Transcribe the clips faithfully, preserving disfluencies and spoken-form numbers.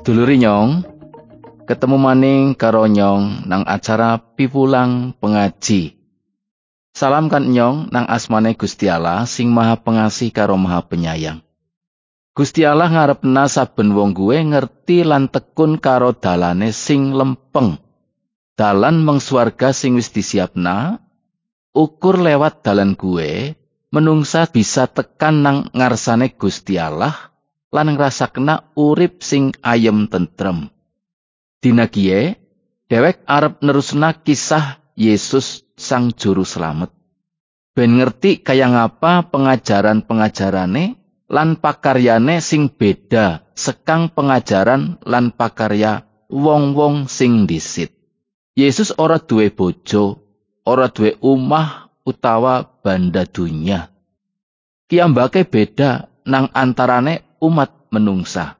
Seduluri Nyong, ketemu maning karo Nyong nang acara piwulang pengaji. Salam kan Nyong nang asmane Gusti Allah sing Maha Pengasih karo Maha Penyayang. Gusti Allah ngarepna saben wong kuwe ngerti lan tekun karo dalane sing lempeng. Dalan meng swarga sing wis disiapna, ukur lewat dalan kuwe, menungsa bisa tekan nang ngarsane Gusti Allah lan ngrasakna urip sing ayem tentrem. Dina kiye, dhewek arep nerusna kisah Yesus sang juru slamet. Ben ngerti kaya ngapa pengajaran-pengajarane lan pakaryane sing beda sekang pengajaran lan pakarya wong-wong sing dhisit. Yesus ora duwe bojo, ora duwe umah utawa banda dunya. Kiyambake beda nang antarane umat menungsa.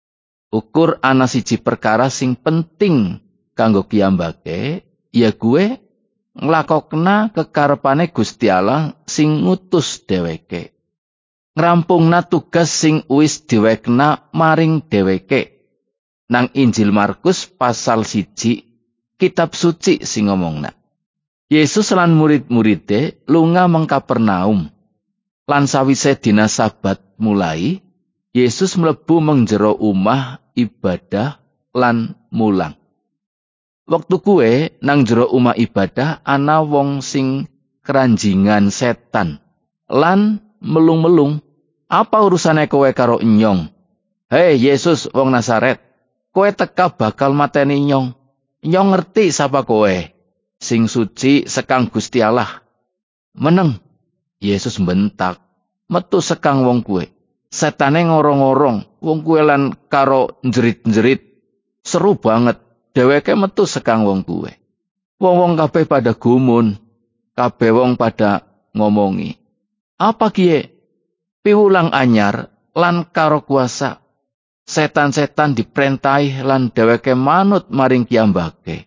Ukur ana siji perkara sing penting kanggo kiyambake, ya kuwe nglakokna kekarepane Gusti Allah sing ngutus dheweke. Ngrampungna tugas sing wis diwekna maring dheweke. Nang Injil Markus pasal siji, kitab suci sing ngomongna. Yesus lan murid-muride lunga meng Kapernaum. Lan sawise dina Sabat mulai, Yesus mlebu meng jero umah ibadah lan mulang. Wektu kuwe nang jero umah ibadah ana wong sing keranjingan setan lan melung-melung. Apa urusane kowe karo Nyong? Hei Yesus wong Nazaret, kowe teka bakal mateni Nyong. Nyong ngerti sapa kowe, sing suci sekang Gusti Allah. Meneng, Yesus bentak, metu sekang wong kuwe. Setane ngorong-ngorong, wong kuwe lan karo njerit-njerit. Seru banget, dheweke metu sekang wong kuwe. Wong-wong kabeh pada gumun, kabeh wong pada ngomongi. Apa kiye? Piwulang anyar lan karo kuasa. Setan-setan diprentahi lan dheweke manut maring piyambake.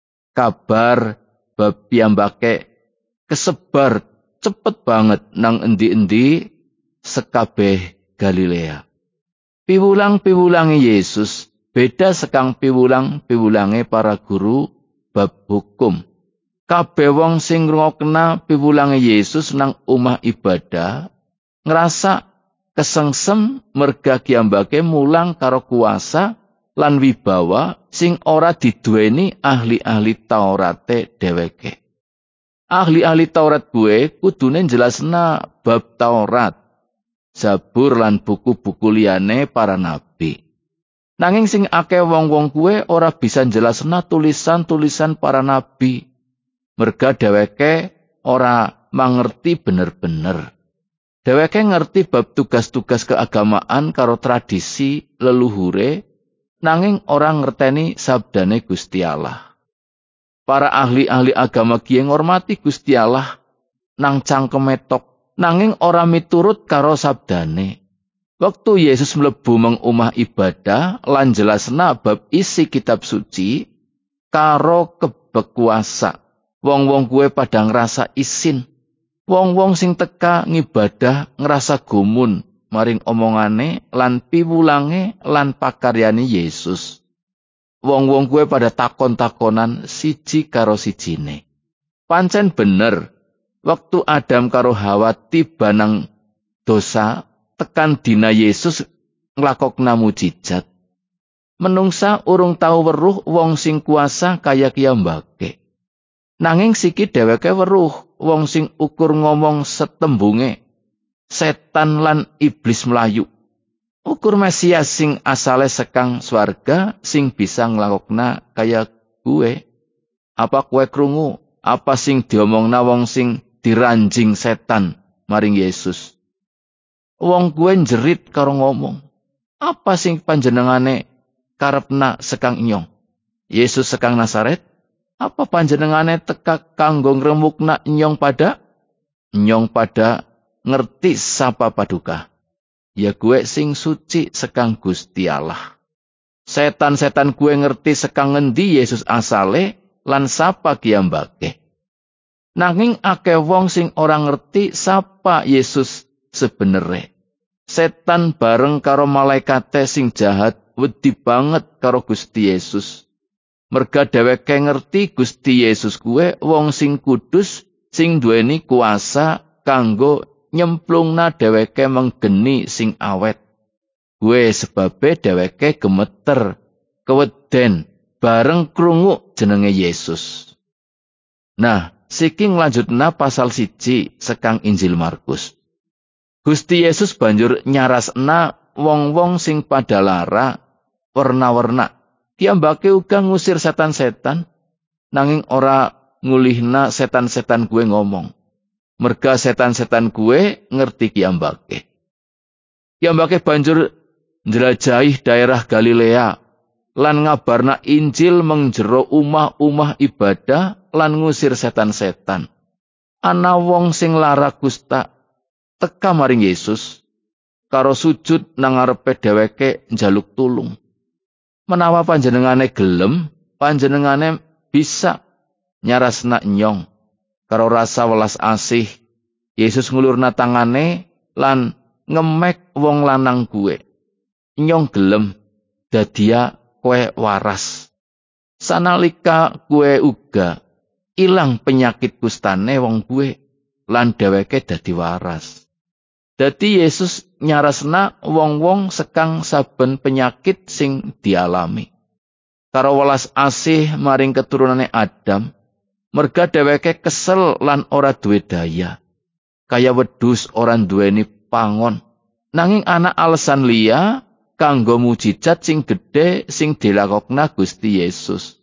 Kabar bab piyambake kesebar cepet banget nang endi-endi sekabeh Galilea. Piwulang-piwulange Yesus beda sekang piwulang-piwulange para guru bab hukum. Kabeh wong sing ngrungokna piwulange Yesus nang omah ibadah ngrasa kesengsem merga kiyambake mulang karo kuasa lan wibawa sing ora diduweni ahli-ahli Taurate dheweke. Ahli-ahli Taurat kuwe kudune jelasna bab Taurat, Zabur lan buku-buku liyane para nabi. Nanging sing akeh wong-wong kuwe ora bisa jelasna tulisan-tulisan para nabi. Merga dheweke ora mangerti bener-bener. Dheweke ngerti bab tugas-tugas keagamaan karo tradisi leluhure, nanging ora ngerteni sabdane Gusti Allah. Para ahli-ahli agama kiye ngormati Gusti Allah nang cangkeme tok, nanging ora miturut karo sabdane. Waktu Yesus mlebu meng omah ibadah lan jelasna bab isi kitab suci karo kebekuasa. Wong-wong kuwe pada ngrasa isin. Wong-wong sing teka ngibadah ngrasa gumun maring omongane lan piwulange lan pakaryane Yesus. Wong-wong kuwe pada takon-takonan siji karo sijine. Pancen bener, waktu Adam karo Hawa tiba nang dosa, tekan dina Yesus nglakokna mujizat. Menungsa urung tau weruh wong sing kuasa kaya kiyambake. Nanging siki dheweke weruh wong sing ukur ngomong setembunge. Setan lan iblis melayu. Ukur Mesias sing asale sekang swarga sing bisa nglakokna kaya kuwe. Apa kowe krungu apa sing diomongna wong sing diranjing setan maring Yesus? Wong kuwe njerit karo ngomong, apa sing panjenengane karepna sekang Nyong? Yesus sekang Nazaret? Apa panjenengane teka kanggo ngremukna Nyong pada? Nyong pada ngerti sapa paduka. Ya kuwe sing suci sekang Gusti Allah. Setan-setan kuwe ngerti sekang ngendi Yesus asale lan sapa kiyambake. Nanging akeh wong sing ora ngerti sapa Yesus sebenere. Setan bareng karo malaikate sing jahat wedi banget karo Gusti Yesus. Merga dheweke ngerti Gusti Yesus kuwe wong sing kudus sing duweni kuasa kanggo nyemplungna dheweke menggeni sing awet. Kuwe sebabe dheweke gemeter, keweden bareng krungu jenenge Yesus. Nah, siki nglanjutna pasal siji sekang Injil Markus. Gusti Yesus banjur nyarasna wong-wong sing pada lara werna-werna. Piyambake uga ngusir setan-setan, nanging ora ngulihna setan-setan kuwe ngomong. Merga setan-setan kuwe ngerti piyambake. Piyambake banjur njlajahi daerah Galilea lan ngabarna Injil mengjero umah-umah ibadah lan ngusir setan-setan. Ana wong sing lara kusta teka maring Yesus karo sujud nang ngarepe dheweke njaluk tulung. Menawa panjenengane gelem, panjenengane bisa nyarasna nyong. Karo rasa welas asih, Yesus ngulurna tangane lan ngemek wong lanang kuwe. Nyong gelem, dadia kowe waras. Sanalika kuwe uga ilang penyakit kustane wong kuwe lan dheweke dadi waras. Dadi Yesus nyarasna wong-wong sekang saben penyakit sing dialami. Karo welas asih maring keturunane Adam, merga dheweke kesel lan ora duwe daya. Kaya wedhus ora duweni pangon. Nanging ana alasan liya kanggo mujizat sing gedhe sing dilakokna Gusti Yesus.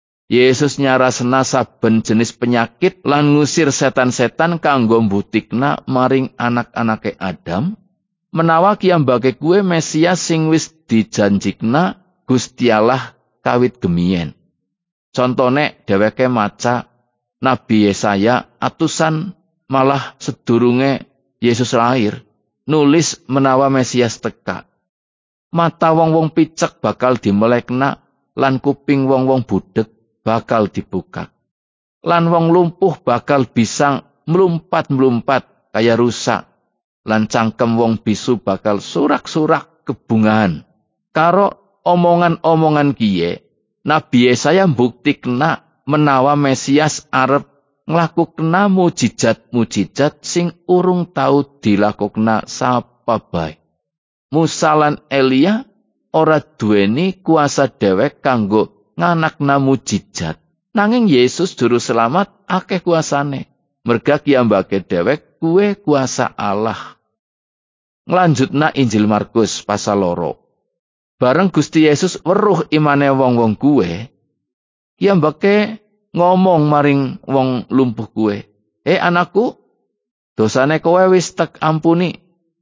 Yesus nyarasna saben jenis penyakit lan ngusir setan-setan kanggo mbutikna maring anak-anake Adam, menawa kiyambake kuwe Mesias sing wis dijanjikna Gusti Allah kawit gemien. Contone dheweke maca Nabi Yesaya atusan malah sedurunge Yesus lahir, nulis menawa Mesias teka. Mata wong-wong picek bakal dimelekna lan kuping wong-wong budheg bakal dibuka. Lan wong lumpuh bakal bisa mlumpat-mlumpat kaya rusa. Lan cangkem wong bisu bakal surak-surak kebungahan. Karo omongan-omongan kiye, Nabi Yesaya mbuktikna menawa Mesias arep nglakukna mujizat-mujizat sing urung tau dilakukna sapa bae. Musa lan Elia ora duweni kuasa dhewek kanggo nganakna mujizat. Nanging Yesus juru selamat akeh kuasane. Merga kiyambake dhewek kuwe kuasa Allah. Nglanjutna Injil Markus pasal loro. Bareng Gusti Yesus weruh imane wong-wong kuwe, kiyambake ngomong maring wong lumpuh kuwe, "Eh anakku, dosane kowe wis tak ampuni."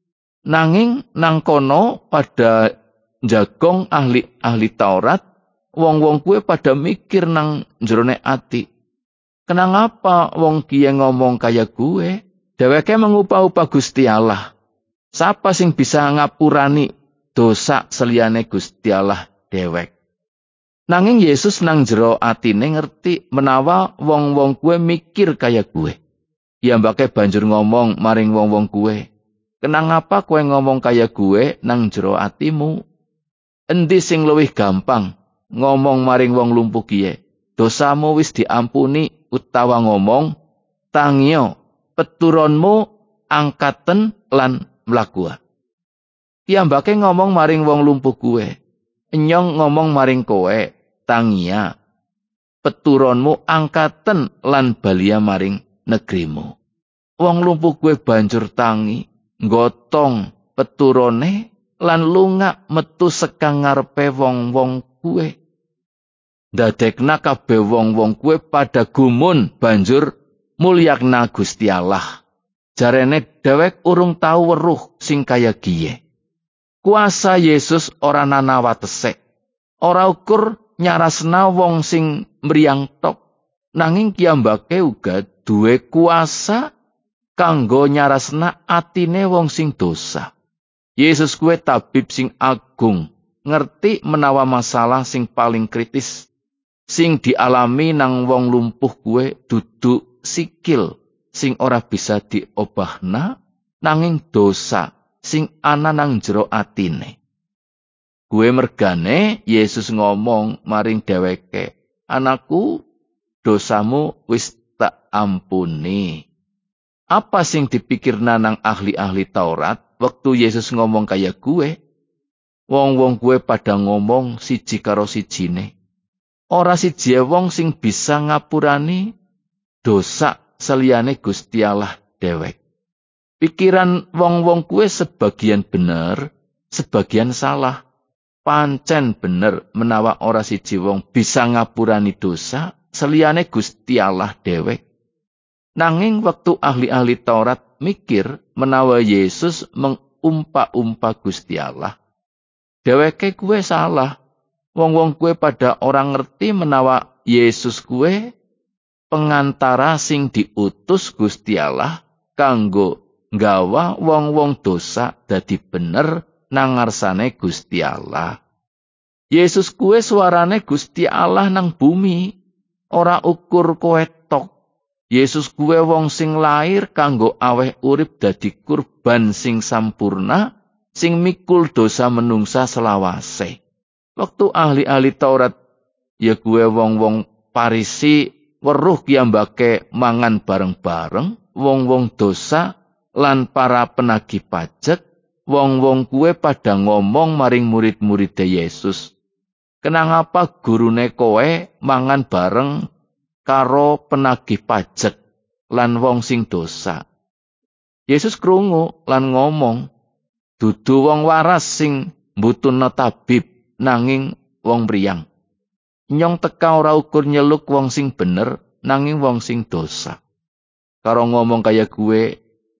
Nanging nang kono pada njagong ahli-ahli Taurat, wong-wong kuwe pada mikir nang jerone ati. Kenang apa wong kiye ngomong kaya kuwe? Dheweke mengupah-upah Gusti Allah. Sapa sing bisa ngapurani dosa seliyane Gusti Allah dhewek? Nanging Yesus nang jero atine ngerti menawa wong-wong kuwe mikir kaya kuwe. Piyambake banjur ngomong maring wong-wong kuwe, "Kenang apa kowe ngomong kaya kuwe nang jero atimu? Endi sing luwih gampang? Ngomong maring wong lumpuh kiye, dosamu wis diampuni, utawa ngomong, tangiyo, peturonmu angkaten lan mlaku." Piyambake ngomong maring wong lumpuh kuwe, "Enyong ngomong maring kowe, tangiya, peturonmu angkaten lan balia maring negerimu." Wong lumpuh kuwe banjur tangi, nggotong peturone lan lunga metu sekang ngarepe wong-wong kuwe. Dadekna kabeh wong-wong kuwe pada gumun banjur mulyakna Gusti Allah. Jarene dhewek urung tau weruh sing kaya kiye. Kuasa Yesus ora nana watesek. Ora ukur nyarasna wong sing mriyang tok. Nanging kiyambake uga duwe kuasa kanggo nyarasna atine wong sing dosa. Yesus kuwe tabib sing agung, ngerti menawa masalah sing paling kritis sing dialami nang wong lumpuh kuwe dudu sikil sing ora bisa diobahna, nanging dosa sing ana nang jero atine. Kuwe mergane Yesus ngomong maring dheweke, "Anakku, dosamu wis tak ampuni." Apa sing dipikirna nang ahli-ahli Taurat waktu Yesus ngomong kaya kuwe? Wong-wong kuwe pada ngomong siji karo sijine. Ora siji wong sing bisa ngapurani dosa seliyane Gusti Allah dhewek. Pikiran wong-wong kuwe sebagian bener, sebagian salah. Pancen bener menawa ora siji wong bisa ngapurani dosa seliyane Gusti Allah dhewek. Nanging waktu ahli-ahli Taurat mikir menawa Yesus mengumpa-umpa Gusti Allah, dheweke kuwe salah. Wong-wong kuwe pada orang ngerti menawa Yesus kuwe pengantara sing diutus Gusti Allah kanggo nggawa wong-wong dosa dadi bener nang ngarsane Gusti Allah. Yesus kuwe suarane Gusti Allah nang bumi, ora ukur kowe tok. Yesus kuwe wong sing lair kanggo aweh urip dadi kurban sing sampurna, sing mikul dosa menungsa selawase. Waktu ahli-ahli Taurat ya kuwe wong-wong Parisi weruh kiyambake mangan bareng-bareng, wong-wong dosa lan para penagih pajak, wong-wong kuwe pada ngomong maring murid-muride Yesus, "Kenapa gurune kowe mangan bareng karo penagih pajak lan wong sing dosa?" Yesus krungu lan ngomong, "Dudu wong waras sing mbutuhna tabib, nanging wong mriyang. Nyong teka ora ukur nyeluk wong sing bener, nanging wong sing dosa." Karo ngomong kaya kuwe,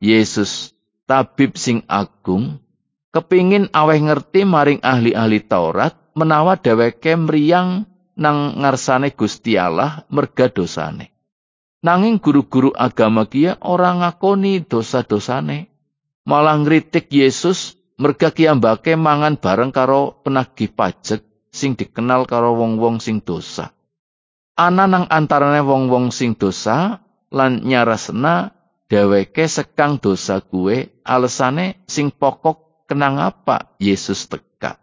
Yesus tabib sing agung kepingin aweh ngerti maring ahli-ahli Taurat menawa dheweke mriyang nang ngarsane Gusti Allah merga dosane. Nanging guru-guru agama kiye ora ngakoni dosa-dosane, malah ngritik Yesus merga kiyambake mangan bareng karo penagih pajak sing dikenal karo wong-wong sing dosa. Ana nang antarane wong-wong sing dosa lan nyarasna dheweke sekang dosa kuwe, alesane sing pokok kenang apa Yesus teka.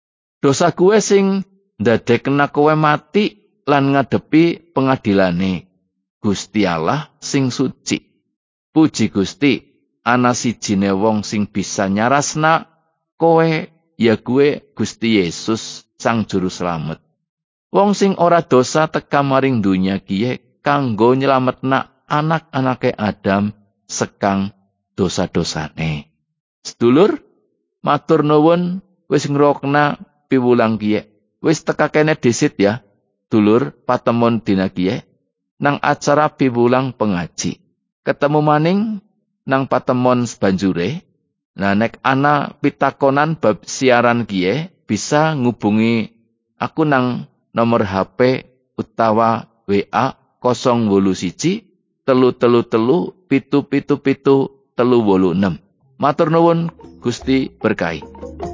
Dosa kuwe sing ndadekna kowe mati lan ngadepi pengadilane Gusti Allah sing suci. Puji Gusti, ana sijine wong sing bisa nyarasna kowe, ya kuwe Gusti Yesus Sang Juru Slamet. Wong sing ora dosa teka maring dunya kiye kanggo nyelametna anak-anake Adam sekang dosa-dosane. Sedulur, matur nuwun wis ngrokna piwulang kiye. Wis teka kene disit ya, dulur patemon dina kiye nang acara piwulang pengaji. Ketemu maning nang patemon sebanjure. Nah nek ana pitakonan bab siaran kiye bisa ngubungi aku nang nomor H P utawa W A nol wolu siji telu telu telu pitu pitu pitu telu wolu enem. Matur nuwun, Gusti berkahi.